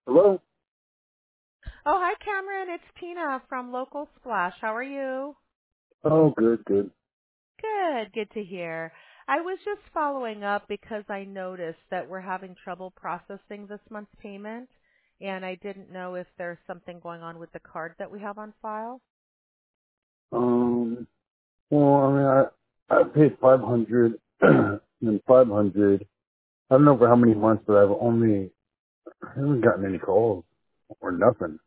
Hello? Oh, hi, Cameron. It's Tina from Local Splash. How are you? Oh, good, good. Good. Good to hear. I was just following up because I noticed that we're having trouble processing this month's payment, and I didn't know if there's something going on with the card that we have on file. Well, I mean, I paid 500 and 500. I don't know for how many months, but I haven't gotten any calls or nothing.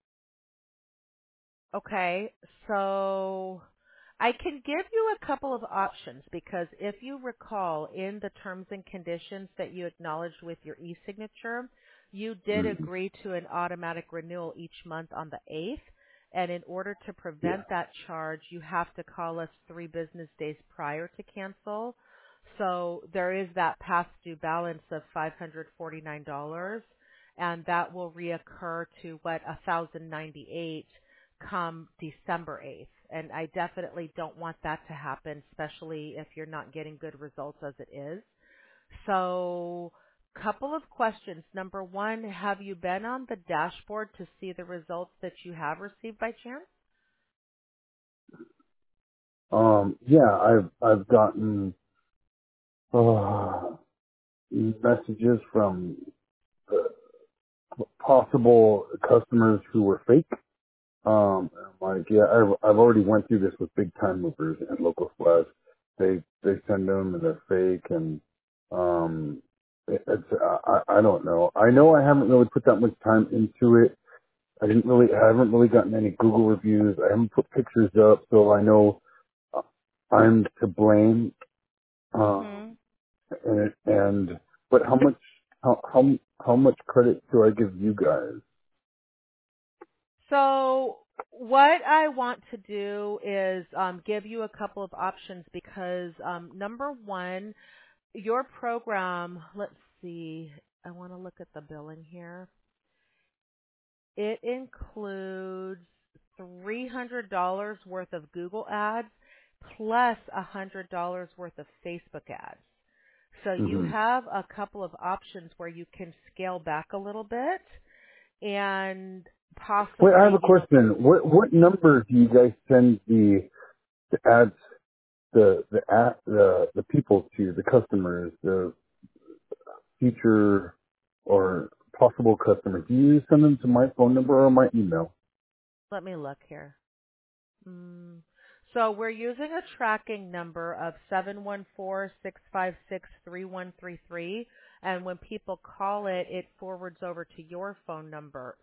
Okay, so I can give you a couple of options because if you recall in the terms and conditions that you acknowledged with your e-signature, you did Mm-hmm. agree to an automatic renewal each month on the 8th. And in order to Yeah. prevent that charge, you have to call us 3 business days prior to cancel. So there is that past due balance of $549, and that will reoccur to what 1,098 come December 8th. And I definitely don't want that to happen, especially if you're not getting good results as it is. So, couple of questions. Number one, have you been on the dashboard to see the results that you have received by chance? Yeah, I've gotten, messages from possible customers who were fake. I'm like, yeah, I've already went through this with big time movers and local splash. They send them and they're fake and I don't know. I know I haven't really put that much time into it. I haven't really gotten any Google reviews. I haven't put pictures up, so I know uh, I'm to blame. Mm-hmm. And but how much credit do I give you guys? So what I want to do is give you a couple of options because number one, your program, let's see, I want to look at the billing here. It includes $300 worth of Google ads plus $100 worth of Facebook ads. So you Hmm. have a couple of options where you can scale back a little bit and Wait, I have possibly, a question. What number do you guys send the ads the people to, the customers, the future or possible customers? Do you send them to my phone number or my email? let me look here. Mm. So we're using a tracking number of 714-656-3133, and when people call it, it forwards over to your phone number,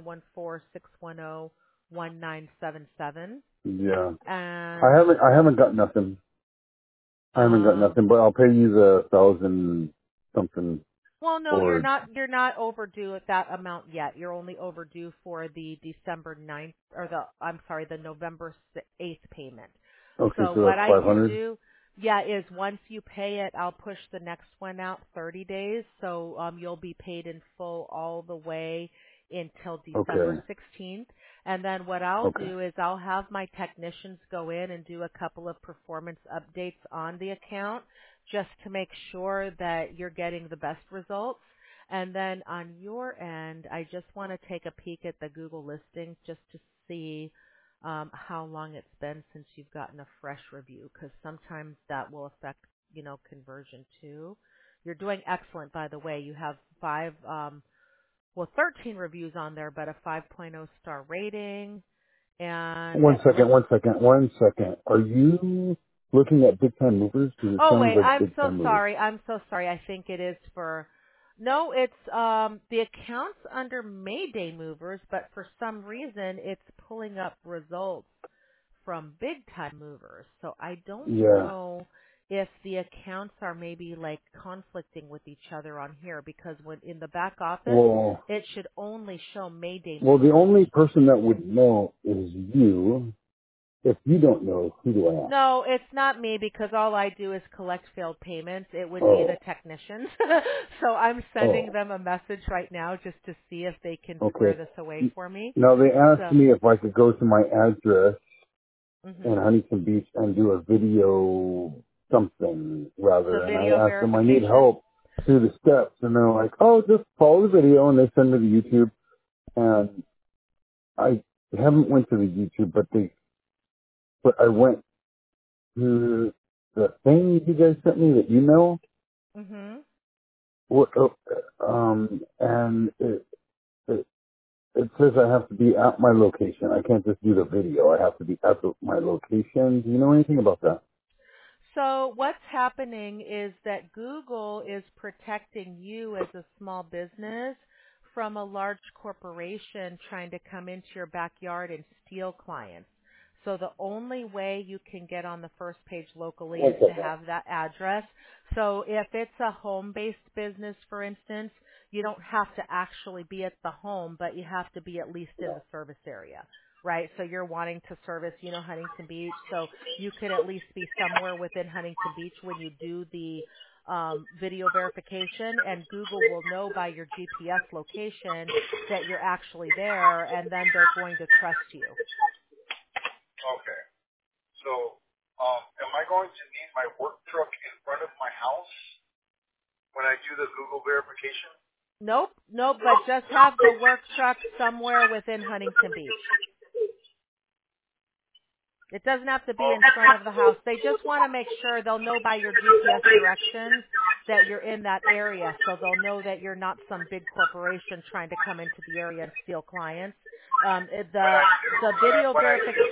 714-610-1977. Yeah. And I haven't got nothing. I haven't got um nothing, but I'll pay you the 1,000 something well, no, you're for, not overdue at that amount yet. You're only overdue for the December 9th or the November 8th payment. okay, So so what that's I can 500. do, yeah, is once you pay it, I'll push the next one out 30 days. So you'll be paid in full all the way until December Okay. 16th. And then what I'll Okay. do is I'll have my technicians go in and do a couple of performance updates on the account just to make sure that you're getting the best results. And then on your end, I just want to take a peek at the Google listings just to see how long it's been since you've gotten a fresh review, because sometimes that will affect, conversion too. You're doing excellent, by the way. You have 13 reviews on there, but a 5.0 star rating, and One it second, looks. one second, one second. Are you looking at big time movers? Because it Oh sounds wait, like I'm big so time movers. sorry. I'm so sorry. I think it is for. No, it's the account's under Mayday Movers, but for some reason it's pulling up results from big time movers. So I don't Yeah. know if the accounts are maybe like conflicting with each other on here because when in the back office Well, it should only show Mayday well, the movers. only person that would know is you. If you don't know, who do I ask? No, it's not me because all I do is collect failed payments. It would be the Oh, technicians. So I'm sending oh, them a message right now just to see if they can square okay. this away for me. Now they asked So, me if I could go to my address in mhm. Huntington Beach and do a video something So rather, and video I asked them I need verification. help. through the steps, and they're like, "Oh, just follow the video," and they send me to YouTube, and I haven't went to the YouTube, but I went to the thing you guys sent me, the email, Mhm. and it says I have to be at my location. I can't just do the video. I have to be at my location. Do you know anything about that? So what's happening is that Google is protecting you as a small business from a large corporation trying to come into your backyard and steal clients. So the only way you can get on the first page locally is to have that address. So if it's a home-based business, for instance, you don't have to actually be at the home, but you have to be at least in the service area, right? So you're wanting to service, Huntington Beach. So you could at least be somewhere within Huntington Beach when you do the video verification, and Google will know by your GPS location that you're actually there, and then they're going to trust you. Okay. So, am I going to need my work truck in front of my house when I do the Google verification? Nope, but just have the work truck somewhere within Huntington Beach. It doesn't have to be in front of the house. They just want to make sure they'll know by your GPS directions that you're in that area, so they'll know that you're not some big corporation trying to come into the area and steal clients. The video verification.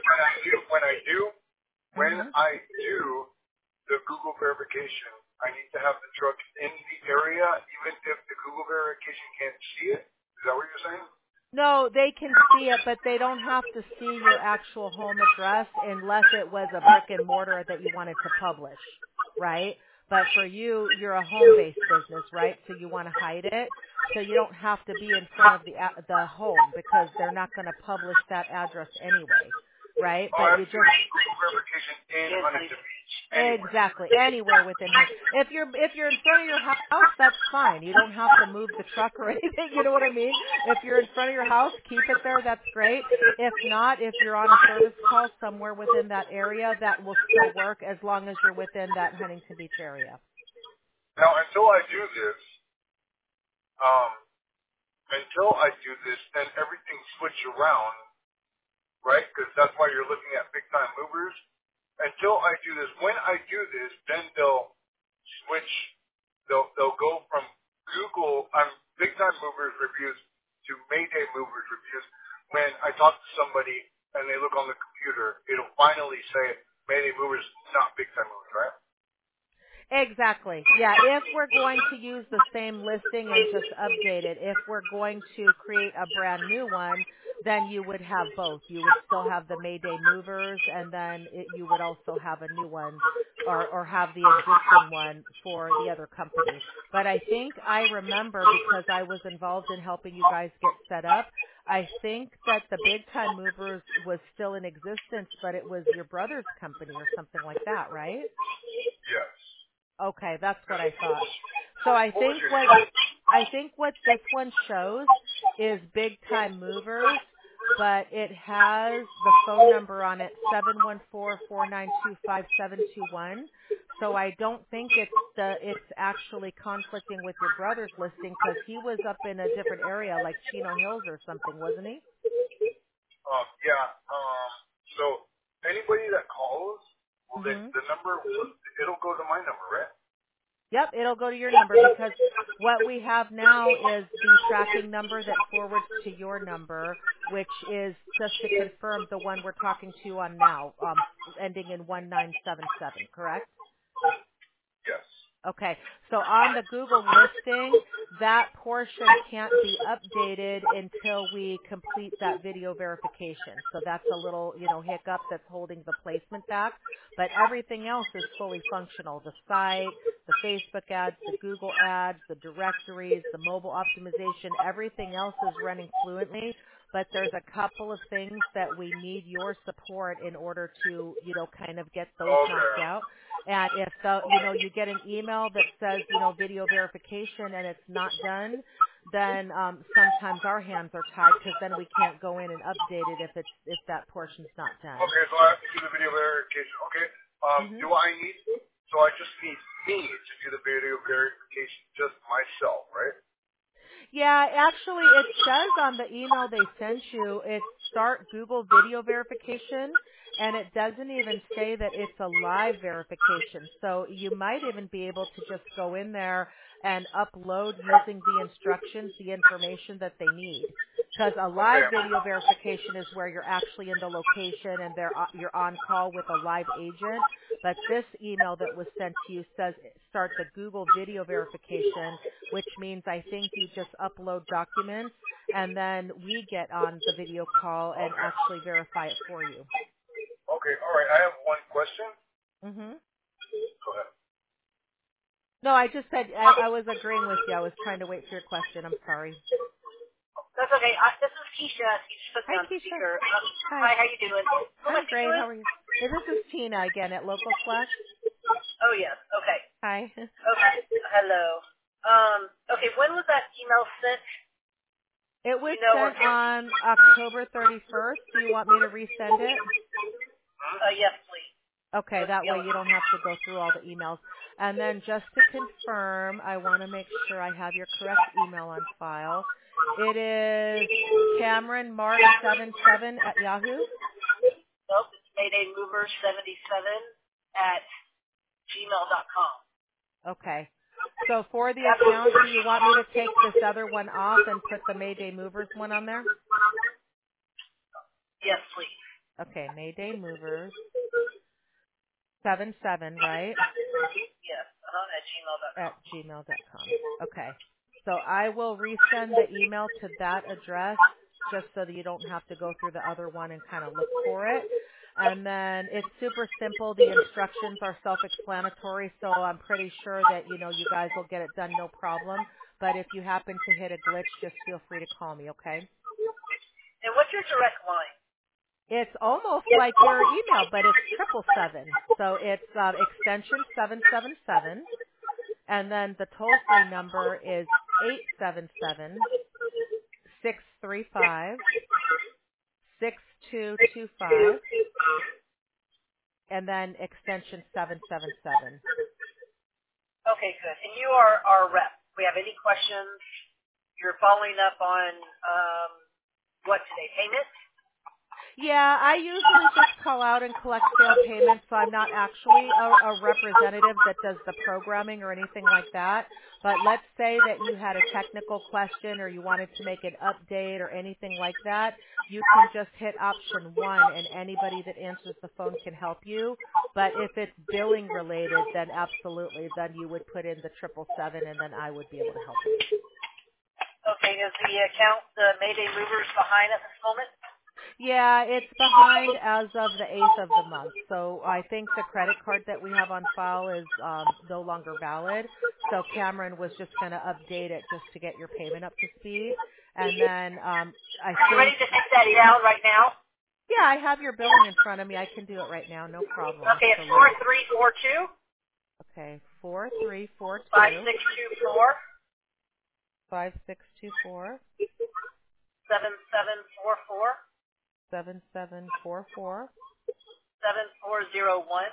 When I do the Google verification, I need to have the truck in the area, even if the Google verification can't see it. Is that what you're saying? No, they can see it, but they don't have to see your actual home address unless it was a brick and mortar that you wanted to publish, right? But for you, you're a home-based business, right? So you want to hide it. So you don't have to be in front of the home because they're not going to publish that address anyway, right? Oh, But I you have to do just Google verification in Huntington Beach. Anywhere. exactly anywhere within here. If you're in front of your house, that's fine. You don't have to move the truck or anything. You know what I mean? If you're in front of your house, keep it there. That's great. If not, if you're on a service call somewhere within that area, that will still work as long as you're within that Huntington Beach area. Now, until I do this, then everything switch around, right? Because that's why you're looking at big time movers. Until I do this, when I do this, then they'll switch. They'll go from Google big time movers reviews to Mayday movers reviews. When I talk to somebody and they look on the computer, it'll finally say Mayday movers, not big time movers, right? Exactly. Yeah, if we're going to use the same listing and just update it, if we're going to create a brand new one, then you would have both. You would still have the Mayday Movers, and then you would also have a new one or have the existing one for the other company. But I think I remember, because I was involved in helping you guys get set up, I think that the Big Time Movers was still in existence, but it was your brother's company or something like that, right? Yes. Okay, that's what I thought. So I think what this one shows is Big Time Movers, but it has the phone number on it, 714-492-5721. So I don't think it's actually conflicting with your brother's listing, because he was up in a different area like Chino Hills or something, wasn't he? Yeah. So anybody that calls, Mhm. the number, it'll go to my number, right? Yep, it'll go to your number, because what we have now is the tracking number that forwards to your number, which is just to confirm the one we're talking to you on now, ending in 1977, correct? Yes. Okay, so on the Google listing, that portion can't be updated until we complete that video verification. So that's a little, hiccup that's holding the placement back. But everything else is fully functional. The site, the Facebook ads, the Google ads, the directories, the mobile optimization, everything else is running fluently. But there's a couple of things that we need your support in order to, kind of get those knocked out. And if you get an email that says, video verification and it's not done, then sometimes our hands are tied, because then we can't go in and update it if that portion's not done. Okay, so I have to do the video verification. Okay. Hmm. Do I need? So I just need me to do the video verification, just myself, right? Yeah, actually it says on the email they sent you, it's start Google video verification, and it doesn't even say that it's a live verification. So you might even be able to just go in there and upload using the instructions, the information that they need. Because a live video verification is where you're actually in the location and you're on call with a live agent. But this email that was sent to you says start the Google video verification, which means I think you just upload documents and then we get on the video call and actually verify it for you. Okay, all right. I have one question. Mhm. Go ahead. No, I just said I was agreeing with you. I was trying to wait for your question. I'm sorry. That's okay. This is Keisha. You just put me Hi, on Keisha. speaker. Hi. Hi, how you doing? Who am I I'm speaking great. with? How are you? Hey, this is Tina again at Local Slash. Oh, yes. Okay. Hi. Okay. Hello. Okay, when was that email sent? It was You know, sent on October 31st. Do you want me to resend it? yes, please. Okay, that way you don't have to go through all the emails. And then just to confirm, I want to make sure I have your correct email on file. It is CameronMark77 at Yahoo. Nope, it's MaydayMover77 at gmail.com. Okay. So for the account, do you want me to take this other one off and put the Mayday Movers one on there? Yes, please. Okay, Mayday Movers 77, right? Yes, at At gmail.com. gmail.com. Okay. So I will resend the email to that address just so that you don't have to go through the other one and kind of look for it. And then it's super simple. The instructions are self-explanatory, so I'm pretty sure that, you guys will get it done no problem. But if you happen to hit a glitch, just feel free to call me, okay? And what's your direct line? It's almost like your email, but it's 777. So it's extension 777. And then the toll-free number is 877-635-6225, and then extension 777. Okay, good. And you are our rep. If we have any questions, you're following up on what today? Payment? Yeah, I usually just call out and collect failed payments, so I'm not actually a representative that does the programming or anything like that. But let's say that you had a technical question or you wanted to make an update or anything like that, you can just hit option 1 and anybody that answers the phone can help you. But if it's billing related, then absolutely, then you would put in the 777 and then I would be able to help you. Okay, is the account, the Mayday Movers, behind at this moment? Yeah, it's behind as of the 8th of the month. So I think the credit card that we have on file is no longer valid. So Cameron was just going to update it just to get your payment up to speed. And then Are you ready to take that down right now? Yeah, I have your billing in front of me. I can do it right now. No problem. Okay, it's 4342. Okay, 4342. 5624. 5624. 7744. 7744. 7401.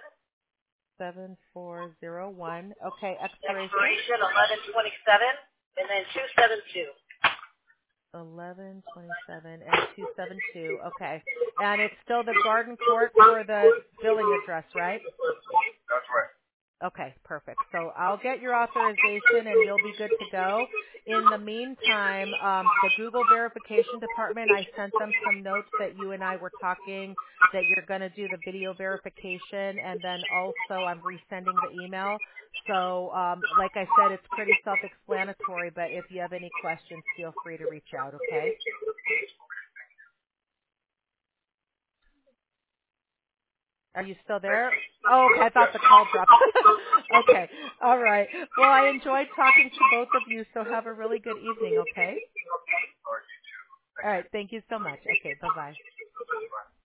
7401. Okay, expiration. Expiration 1127 and then 272. 1127 and 272. Okay. And it's still the Garden Court for the billing address, right? That's right. Okay, perfect. So I'll get your authorization and you'll be good to go. In the meantime, the Google verification department, I sent them some notes that you and I were talking, that you're going to do the video verification, and then also I'm resending the email. So like I said, it's pretty self-explanatory, but if you have any questions, feel free to reach out, okay? Are you still there? Oh, okay. I thought the call dropped. Okay. All right. Well, I enjoyed talking to both of you, so have a really good evening, okay? All right. Thank you so much. Okay. Bye-bye.